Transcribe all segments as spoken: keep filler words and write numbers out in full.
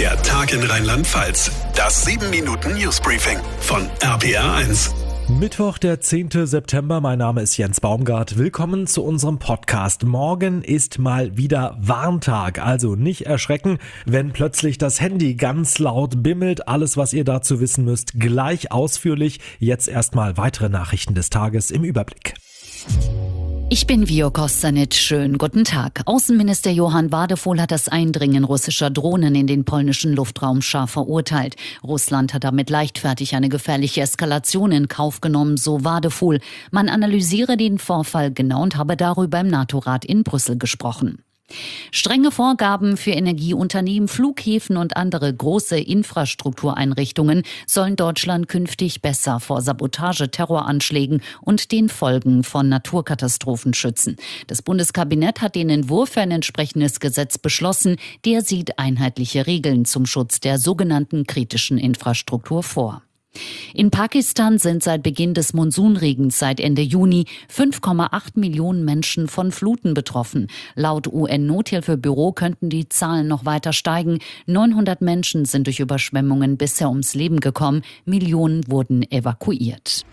Der Tag in Rheinland-Pfalz. Das sieben Minuten Newsbriefing von R P R eins. Mittwoch, der zehnten September. Mein Name ist Jens Baumgart. Willkommen zu unserem Podcast. Morgen ist mal wieder Warntag. Also nicht erschrecken, wenn plötzlich das Handy ganz laut bimmelt. Alles, was ihr dazu wissen müsst, gleich ausführlich. Jetzt erstmal weitere Nachrichten des Tages im Überblick. Ich bin Vio Kostanic. Schönen guten Tag. Außenminister Johann Wadephol hat das Eindringen russischer Drohnen in den polnischen Luftraum scharf verurteilt. Russland hat damit leichtfertig eine gefährliche Eskalation in Kauf genommen, so Wadephol. Man analysiere den Vorfall genau und habe darüber im NATO-Rat in Brüssel gesprochen. Strenge Vorgaben für Energieunternehmen, Flughäfen und andere große Infrastruktureinrichtungen sollen Deutschland künftig besser vor Sabotage, Terroranschlägen und den Folgen von Naturkatastrophen schützen. Das Bundeskabinett hat den Entwurf für ein entsprechendes Gesetz beschlossen. Der sieht einheitliche Regeln zum Schutz der sogenannten kritischen Infrastruktur vor. In Pakistan sind seit Beginn des Monsunregens seit Ende Juni fünf Komma acht Millionen Menschen von Fluten betroffen. Laut U N-Nothilfebüro könnten die Zahlen noch weiter steigen. neunhundert Menschen sind durch Überschwemmungen bisher ums Leben gekommen. Millionen wurden evakuiert.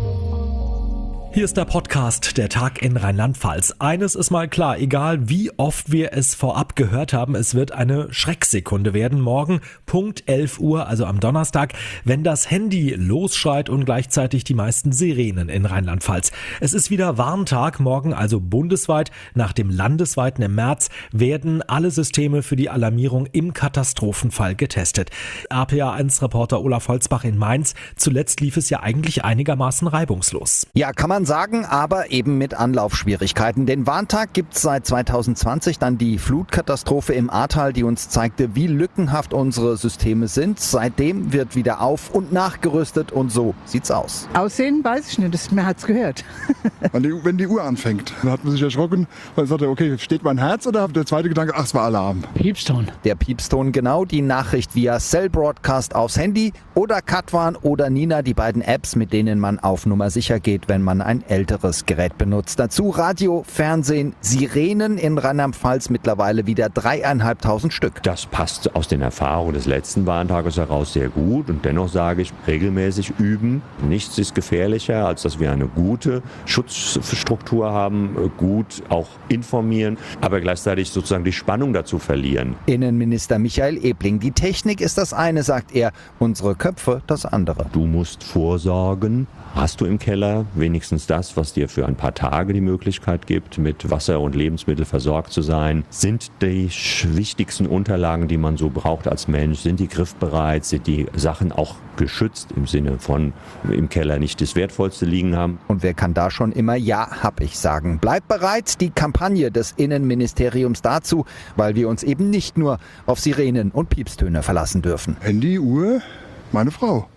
Hier ist der Podcast, der Tag in Rheinland-Pfalz. Eines ist mal klar, egal wie oft wir es vorab gehört haben, es wird eine Schrecksekunde werden. Morgen Punkt elf Uhr, also am Donnerstag, wenn das Handy losschreit und gleichzeitig die meisten Sirenen in Rheinland-Pfalz. Es ist wieder Warntag, morgen also bundesweit. Nach dem landesweiten im März werden alle Systeme für die Alarmierung im Katastrophenfall getestet. R P R eins Reporter Olaf Holzbach in Mainz. Zuletzt lief es ja eigentlich einigermaßen reibungslos. Ja, kann man sagen, aber eben mit Anlaufschwierigkeiten. Den Warntag gibt's seit zweitausendzwanzig, dann die Flutkatastrophe im Ahrtal, die uns zeigte, wie lückenhaft unsere Systeme sind. Seitdem wird wieder auf- und nachgerüstet und so sieht's aus. Aussehen weiß ich nicht, das, man hat's gehört. Wenn die, wenn die Uhr anfängt, dann hat man sich erschrocken, weil sagte, okay, steht mein Herz, oder der zweite Gedanke, ach, es war Alarm. Piepston. Der Piepston, genau, die Nachricht via Cell Broadcast aufs Handy oder Katwan oder Nina, die beiden Apps, mit denen man auf Nummer sicher geht, wenn man ein älteres Gerät benutzt. Dazu Radio, Fernsehen, Sirenen in Rheinland-Pfalz mittlerweile wieder dreieinhalbtausend Stück. Das passt aus den Erfahrungen des letzten Warntages heraus sehr gut und dennoch sage ich, regelmäßig üben. Nichts ist gefährlicher, als dass wir eine gute Schutzstruktur haben, gut auch informieren, aber gleichzeitig sozusagen die Spannung dazu verlieren. Innenminister Michael Ebling, die Technik ist das eine, sagt er, unsere Köpfe das andere. Du musst vorsorgen. Hast du im Keller wenigstens das, was dir für ein paar Tage die Möglichkeit gibt, mit Wasser und Lebensmittel versorgt zu sein? Sind die wichtigsten Unterlagen, die man so braucht als Mensch, sind die griffbereit? Sind die Sachen auch geschützt im Sinne von im Keller nicht das Wertvollste liegen haben? Und wer kann da schon immer Ja, hab ich sagen? Bleibt bereit, die Kampagne des Innenministeriums dazu, weil wir uns eben nicht nur auf Sirenen und Piepstöne verlassen dürfen. Handy, Uhr, meine Frau.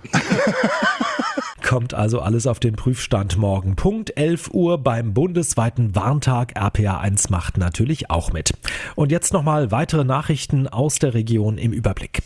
Kommt also alles auf den Prüfstand morgen. Punkt elf Uhr beim bundesweiten Warntag. R P R eins macht natürlich auch mit. Und jetzt nochmal weitere Nachrichten aus der Region im Überblick.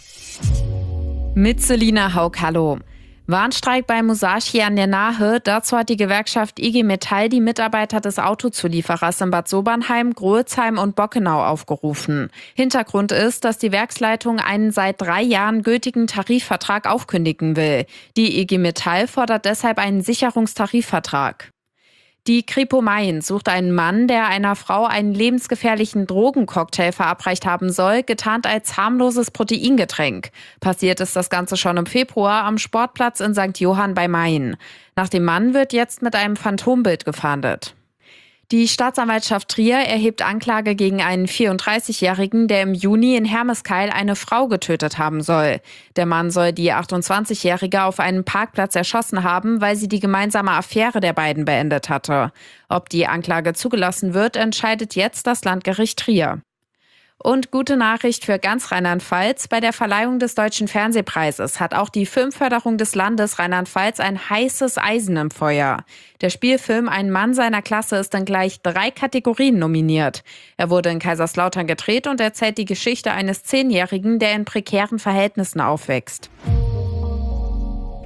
Mit Selina Haug, hallo. Warnstreik bei Musashi an der Nahe. Dazu hat die Gewerkschaft I G Metall die Mitarbeiter des Autozulieferers in Bad Sobernheim, Grötzheim und Bockenau aufgerufen. Hintergrund ist, dass die Werksleitung einen seit drei Jahren gültigen Tarifvertrag aufkündigen will. Die I G Metall fordert deshalb einen Sicherungstarifvertrag. Die Kripo Main sucht einen Mann, der einer Frau einen lebensgefährlichen Drogencocktail verabreicht haben soll, getarnt als harmloses Proteingetränk. Passiert ist das Ganze schon im Februar am Sportplatz in Sankt Johann bei Main. Nach dem Mann wird jetzt mit einem Phantombild gefahndet. Die Staatsanwaltschaft Trier erhebt Anklage gegen einen vierunddreißigjährigen, der im Juni in Hermeskeil eine Frau getötet haben soll. Der Mann soll die achtundzwanzigjährige auf einem Parkplatz erschossen haben, weil sie die gemeinsame Affäre der beiden beendet hatte. Ob die Anklage zugelassen wird, entscheidet jetzt das Landgericht Trier. Und gute Nachricht für ganz Rheinland-Pfalz. Bei der Verleihung des Deutschen Fernsehpreises hat auch die Filmförderung des Landes Rheinland-Pfalz ein heißes Eisen im Feuer. Der Spielfilm Ein Mann seiner Klasse ist in gleich drei Kategorien nominiert. Er wurde in Kaiserslautern gedreht und erzählt die Geschichte eines Zehnjährigen, der in prekären Verhältnissen aufwächst.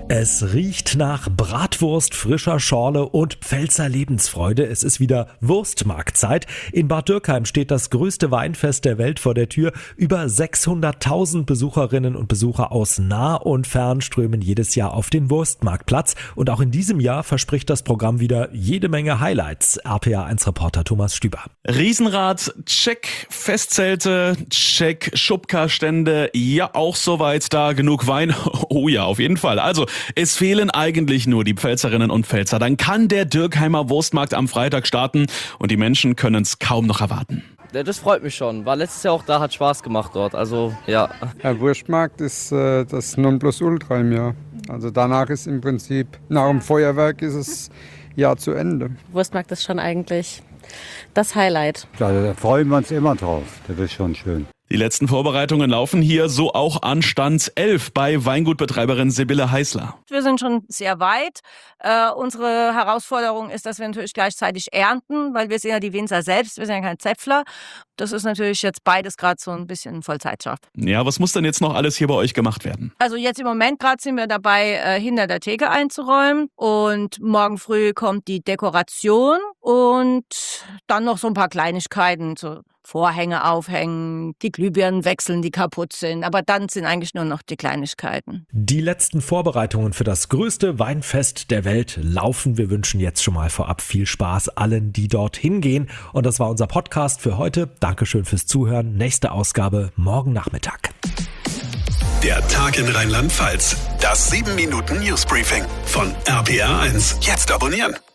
Es riecht nach Bratwurst, frischer Schorle und Pfälzer Lebensfreude. Es ist wieder Wurstmarktzeit. In Bad Dürkheim steht das größte Weinfest der Welt vor der Tür. Über sechshunderttausend Besucherinnen und Besucher aus nah und fern strömen jedes Jahr auf den Wurstmarktplatz. Und auch in diesem Jahr verspricht das Programm wieder jede Menge Highlights. R P A eins Reporter Thomas Stüber. Riesenrad, check. Festzelte, check. Schubka-Stände, ja auch soweit da. Genug Wein, oh ja, auf jeden Fall. Also, es fehlen eigentlich nur die Pfälzerinnen und Pfälzer. Dann kann der Dürkheimer Wurstmarkt am Freitag starten und die Menschen können es kaum noch erwarten. Ja, das freut mich schon. War letztes Jahr auch da, hat Spaß gemacht dort. Also, ja. Der Wurstmarkt ist äh, das Nonplusultra im Jahr. Also danach ist im Prinzip, nach dem Feuerwerk ist es Jahr zu Ende. Wurstmarkt ist schon eigentlich das Highlight. Ja, da freuen wir uns immer drauf. Das ist schon schön. Die letzten Vorbereitungen laufen hier so auch an Stand elf bei Weingutbetreiberin Sibylle Heißler. Wir sind schon sehr weit. Äh, unsere Herausforderung ist, dass wir natürlich gleichzeitig ernten, weil wir sind ja die Winzer selbst, wir sind ja kein Zäpfler. Das ist natürlich jetzt beides gerade so ein bisschen Vollzeitjob. Ja, was muss denn jetzt noch alles hier bei euch gemacht werden? Also jetzt im Moment gerade sind wir dabei, äh, hinter der Theke einzuräumen und morgen früh kommt die Dekoration und dann noch so ein paar Kleinigkeiten, so Vorhänge aufhängen, die Glühbirnen wechseln, die kaputt sind. Aber dann sind eigentlich nur noch die Kleinigkeiten. Die letzten Vorbereitungen für das größte Weinfest der Welt laufen. Wir wünschen jetzt schon mal vorab viel Spaß allen, die dorthin gehen. Und das war unser Podcast für heute. Dankeschön fürs Zuhören. Nächste Ausgabe morgen Nachmittag. Der Tag in Rheinland-Pfalz. Das sieben Minuten Newsbriefing von R P A eins. Jetzt abonnieren.